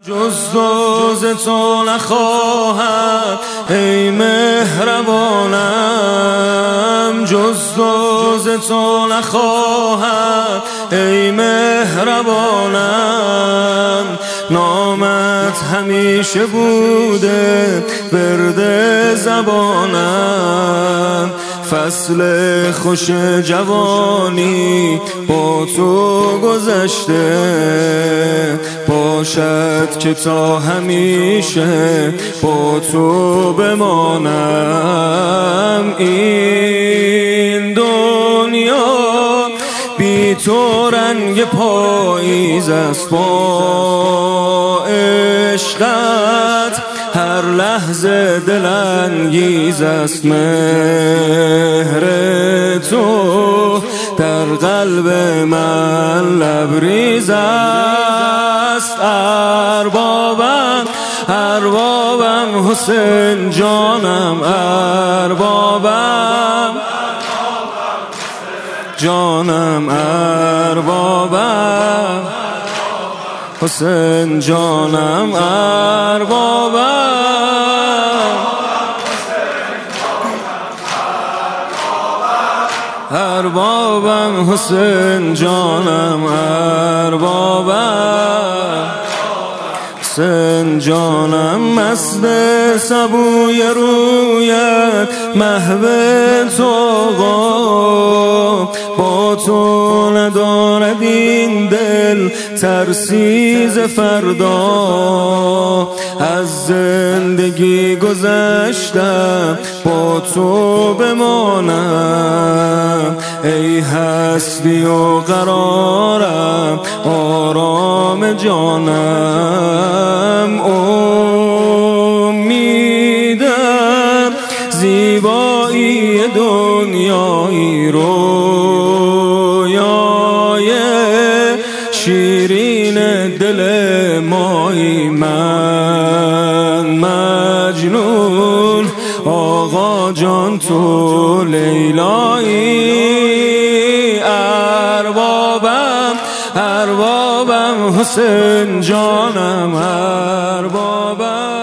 جز تو نخواهد ای مهربانم، جز تو نخواهد ای مهربانم. نامت همیشه بوده ورد زبانم، فصل خوش جوانی با تو گذشته. باشد که تا همیشه با تو بمانم. این دنیا بی تو رنگ پاییز است، با عشقت هر لحظه دلانگیز است. مهر تو در قلب من لبریز است. اربابم حسین جانم، جانم اربابم حسین جانم، اربابم حسین جانم، حسین جانم. مست سبوی رویت محو تو با تو ندارد این دل ترسی ز فردا. از زندگی گذشتم با تو بمانم، ای هستی و قرارم آرام جانم. امیدم زیبایی دنیایی، رویای شیرین دل مایی. من مجنون آقا جان تو لیلایی. اربابم حسین جانم، اربابم